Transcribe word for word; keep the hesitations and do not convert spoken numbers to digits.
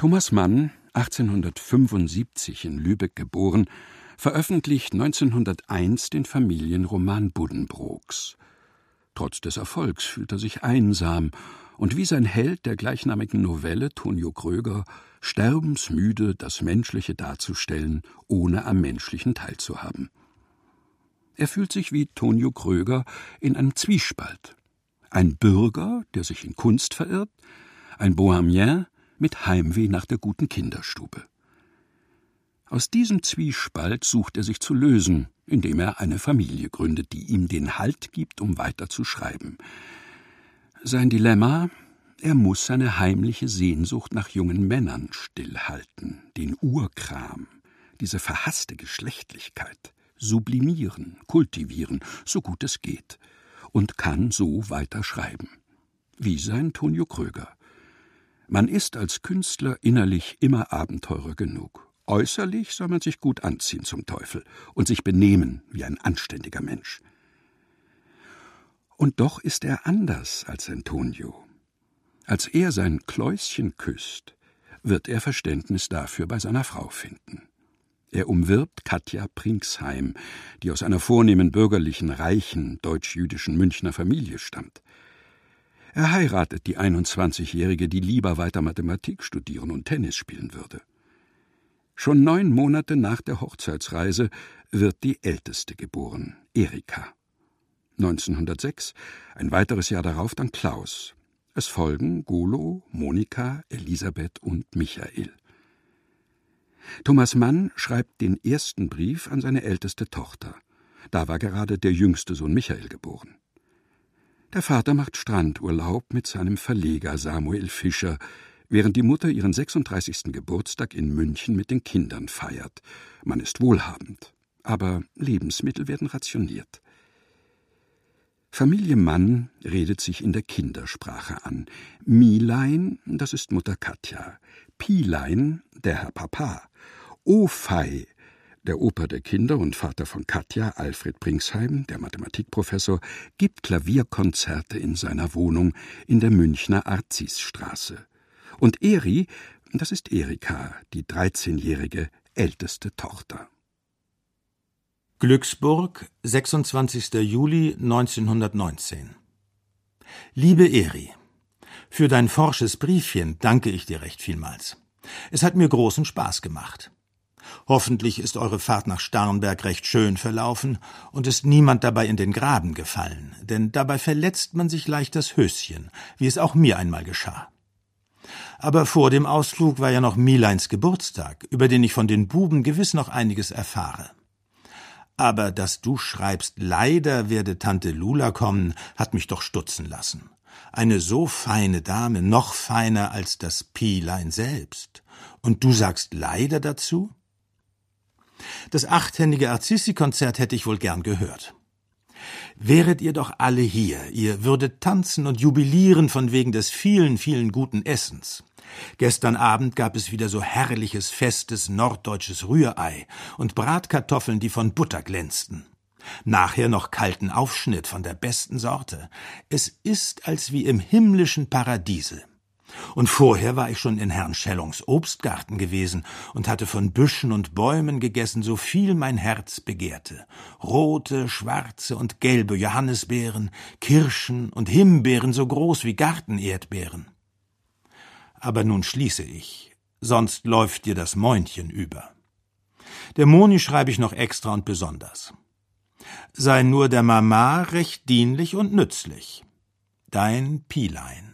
Thomas Mann, achtzehnhundertfünfundsiebzig in Lübeck geboren, veröffentlicht neunzehnhunderteins den Familienroman Buddenbrooks. Trotz des Erfolgs fühlt er sich einsam und wie sein Held der gleichnamigen Novelle, Tonio Kröger, sterbensmüde das Menschliche darzustellen, ohne am Menschlichen teilzuhaben. Er fühlt sich wie Tonio Kröger in einem Zwiespalt. Ein Bürger, der sich in Kunst verirrt, ein Bohemien mit Heimweh nach der guten Kinderstube. Aus diesem Zwiespalt sucht er sich zu lösen, indem er eine Familie gründet, die ihm den Halt gibt, um weiter zu schreiben. Sein Dilemma: Er muss seine heimliche Sehnsucht nach jungen Männern stillhalten, den Urkram, diese verhasste Geschlechtlichkeit, sublimieren, kultivieren, so gut es geht, und kann so weiter schreiben. Wie sein Tonio Kröger. Man ist als Künstler innerlich immer Abenteurer genug. Äußerlich soll man sich gut anziehen zum Teufel und sich benehmen wie ein anständiger Mensch. Und doch ist er anders als sein Tonio. Als er sein Kläuschen küsst, wird er Verständnis dafür bei seiner Frau finden. Er umwirbt Katja Prinksheim, die aus einer vornehmen bürgerlichen, reichen, deutsch-jüdischen Münchner Familie stammt. Er heiratet die einundzwanzigjährige, die lieber weiter Mathematik studieren und Tennis spielen würde. Schon neun Monate nach der Hochzeitsreise wird die Älteste geboren, Erika. neunzehnhundertsechs, ein weiteres Jahr darauf dann Klaus. Es folgen Golo, Monika, Elisabeth und Michael. Thomas Mann schreibt den ersten Brief an seine älteste Tochter. Da war gerade der jüngste Sohn Michael geboren. Der Vater macht Strandurlaub mit seinem Verleger Samuel Fischer, während die Mutter ihren sechsunddreißigsten Geburtstag in München mit den Kindern feiert. Man ist wohlhabend, aber Lebensmittel werden rationiert. Familie Mann redet sich in der Kindersprache an. Milein, das ist Mutter Katja. Pilein, der Herr Papa. Ofei, der Opa der Kinder und Vater von Katja, Alfred Prinksheim, der Mathematikprofessor, gibt Klavierkonzerte in seiner Wohnung in der Münchner Arzisstraße. Und Eri, das ist Erika, die dreizehnjährige älteste Tochter. Glücksburg, sechsundzwanzigster Juli neunzehnhundertneunzehn. Liebe Eri, für dein forsches Briefchen danke ich dir recht vielmals. Es hat mir großen Spaß gemacht. Hoffentlich ist eure Fahrt nach Starnberg recht schön verlaufen und ist niemand dabei in den Graben gefallen, denn dabei verletzt man sich leicht das Höschen, wie es auch mir einmal geschah. Aber vor dem Ausflug war ja noch Mileins Geburtstag, über den ich von den Buben gewiss noch einiges erfahre. Aber dass du schreibst, leider werde Tante Lula kommen, hat mich doch stutzen lassen. Eine so feine Dame, noch feiner als das Pilein selbst. Und du sagst leider dazu? Das achthändige Arzissi-Konzert hätte ich wohl gern gehört. Wäret ihr doch alle hier, ihr würdet tanzen und jubilieren von wegen des vielen, vielen guten Essens. Gestern Abend gab es wieder so herrliches, festes, norddeutsches Rührei und Bratkartoffeln, die von Butter glänzten. Nachher noch kalten Aufschnitt von der besten Sorte. Es ist als wie im himmlischen Paradiese. Und vorher war ich schon in Herrn Schellongs Obstgarten gewesen und hatte von Büschen und Bäumen gegessen, so viel mein Herz begehrte. Rote, schwarze und gelbe Johannisbeeren, Kirschen und Himbeeren so groß wie Gartenerdbeeren. Aber nun schließe ich, sonst läuft dir das Mäunchen über. Der Moni schreibe ich noch extra und besonders. Sei nur der Mama recht dienlich und nützlich. Dein Pilein.